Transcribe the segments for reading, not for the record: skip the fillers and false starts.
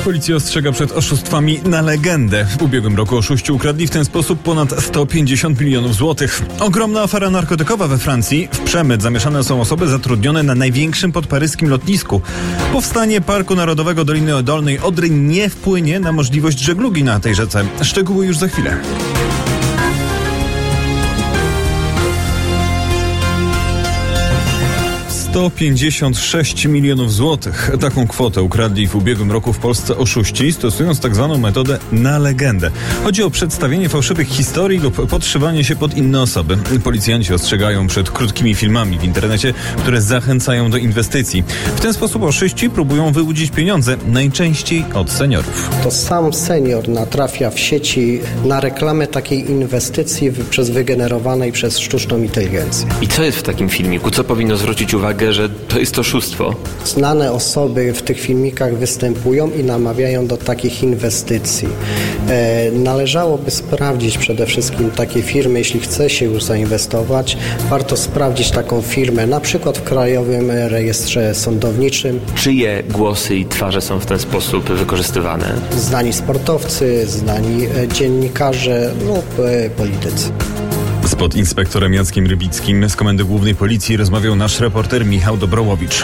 Policja ostrzega przed oszustwami na legendę. W ubiegłym roku oszuści ukradli w ten sposób ponad 150 milionów złotych. Ogromna afera narkotykowa we Francji. W przemyt zamieszane są osoby zatrudnione na największym podparyskim lotnisku. Powstanie Parku Narodowego Doliny Dolnej Odry nie wpłynie na możliwość żeglugi na tej rzece. Szczegóły już za chwilę. 156 milionów złotych. Taką kwotę ukradli w ubiegłym roku w Polsce oszuści, stosując tak zwaną metodę na legendę. Chodzi o przedstawienie fałszywych historii lub podszywanie się pod inne osoby. Policjanci ostrzegają przed krótkimi filmami w internecie, które zachęcają do inwestycji. W ten sposób oszuści próbują wyłudzić pieniądze, najczęściej od seniorów. To sam senior natrafia w sieci na reklamę takiej inwestycji przez wygenerowanej przez sztuczną inteligencję. I co jest w takim filmiku? Co powinno zwrócić uwagę, że to jest oszustwo? Znane osoby w tych filmikach występują i namawiają do takich inwestycji. Należałoby sprawdzić przede wszystkim takie firmy, jeśli chce się już zainwestować, warto sprawdzić taką firmę, na przykład w Krajowym Rejestrze Sądowniczym. Czyje głosy i twarze są w ten sposób wykorzystywane? Znani sportowcy, znani dziennikarze lub politycy. Z podinspektorem Jackiem Rybickim z Komendy Głównej Policji rozmawiał nasz reporter Michał Dobrołowicz.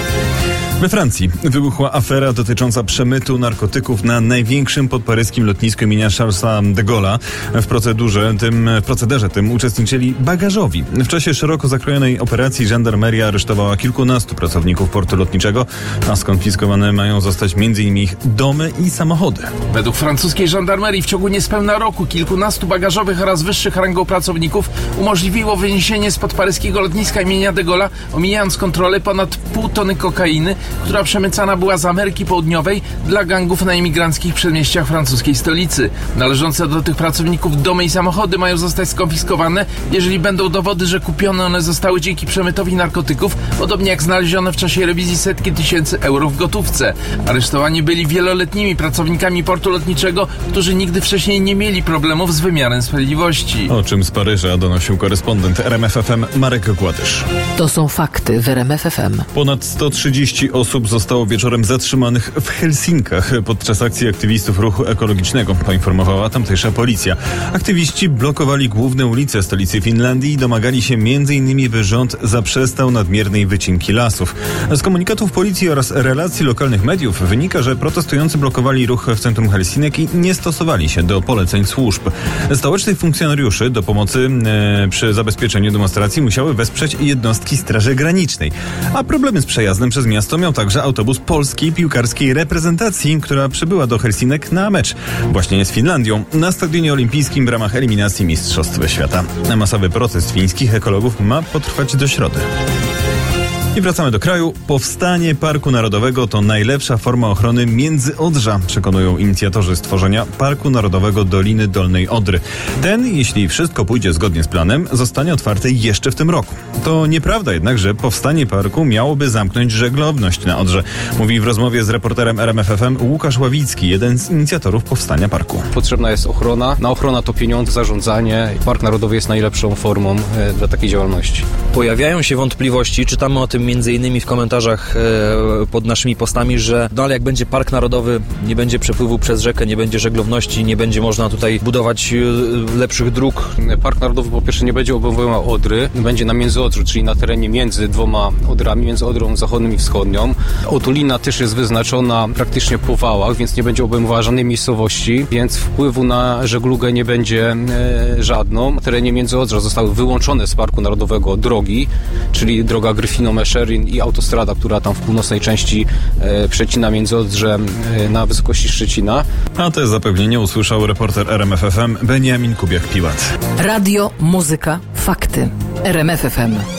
We Francji wybuchła afera dotycząca przemytu narkotyków na największym podparyskim lotnisku imienia Charlesa de Gaulle'a. W procederze tym uczestniczyli bagażowi. W czasie szeroko zakrojonej operacji żandarmeria aresztowała kilkunastu pracowników portu lotniczego, a skonfiskowane mają zostać m.in. ich domy i samochody. Według francuskiej żandarmerii w ciągu niespełna roku kilkunastu bagażowych oraz wyższych rangą pracowników umożliwiło wyniesienie z podparyskiego lotniska imienia de Gaulle'a, omijając kontrolę, ponad 0,5 tony kokainy, która przemycana była z Ameryki Południowej dla gangów na imigranckich przedmieściach francuskiej stolicy. Należące do tych pracowników domy i samochody mają zostać skonfiskowane, jeżeli będą dowody, że kupione one zostały dzięki przemytowi narkotyków, podobnie jak znalezione w czasie rewizji setki tysięcy euro w gotówce. Aresztowani byli wieloletnimi pracownikami portu lotniczego, którzy nigdy wcześniej nie mieli problemów z wymiarem sprawiedliwości. O czym z Paryża donosił korespondent RMF FM Marek Gładysz. To są fakty w RMF FM. Ponad 130 osób zostało wieczorem zatrzymanych w Helsinkach podczas akcji aktywistów ruchu ekologicznego, poinformowała tamtejsza policja. Aktywiści blokowali główne ulice stolicy Finlandii i domagali się m.in., by rząd zaprzestał nadmiernej wycinki lasów. Z komunikatów policji oraz relacji lokalnych mediów wynika, że protestujący blokowali ruch w centrum Helsinek i nie stosowali się do poleceń służb. Stołecznych funkcjonariuszy do pomocy przy zabezpieczeniu demonstracji musiały wesprzeć jednostki Straży Granicznej. A problemy z przejazdem przez miasto miał także autobus polskiej piłkarskiej reprezentacji, która przybyła do Helsinek na mecz właśnie z Finlandią na Stadionie Olimpijskim w ramach eliminacji Mistrzostw Świata. Masowy protest fińskich ekologów ma potrwać do środy. I wracamy do kraju. Powstanie Parku Narodowego to najlepsza forma ochrony Międzyodrza, przekonują inicjatorzy stworzenia Parku Narodowego Doliny Dolnej Odry. Ten, jeśli wszystko pójdzie zgodnie z planem, zostanie otwarty jeszcze w tym roku. To nieprawda jednak, że powstanie parku miałoby zamknąć żeglowność na Odrze, mówi w rozmowie z reporterem RMF FM Łukasz Ławicki, jeden z inicjatorów powstania parku. Potrzebna jest ochrona. Na ochronę to pieniądze, zarządzanie. Park Narodowy jest najlepszą formą dla takiej działalności. Pojawiają się wątpliwości, czytamy o tym między innymi w komentarzach pod naszymi postami, że ale jak będzie park narodowy, nie będzie przepływu przez rzekę, nie będzie żeglowności, nie będzie można tutaj budować lepszych dróg. Park Narodowy po pierwsze nie będzie obejmował Odry, będzie na Międzyodrzu, czyli na terenie między dwoma Odrami, między Odrą Zachodnią i Wschodnią. Otulina też jest wyznaczona praktycznie po wałach, więc nie będzie obejmowała żadnej miejscowości, więc wpływu na żeglugę nie będzie żadną. Na terenie Międzyodrza zostały wyłączone z Parku Narodowego drogi, czyli droga Gryfino-Meszczyn i autostrada, która tam w północnej części przecina Międzyodrze na wysokości Szczecina. A te zapewnienie usłyszał reporter RMF FM Beniamin Kubiak-Piłat. Radio, muzyka, fakty. RMF FM.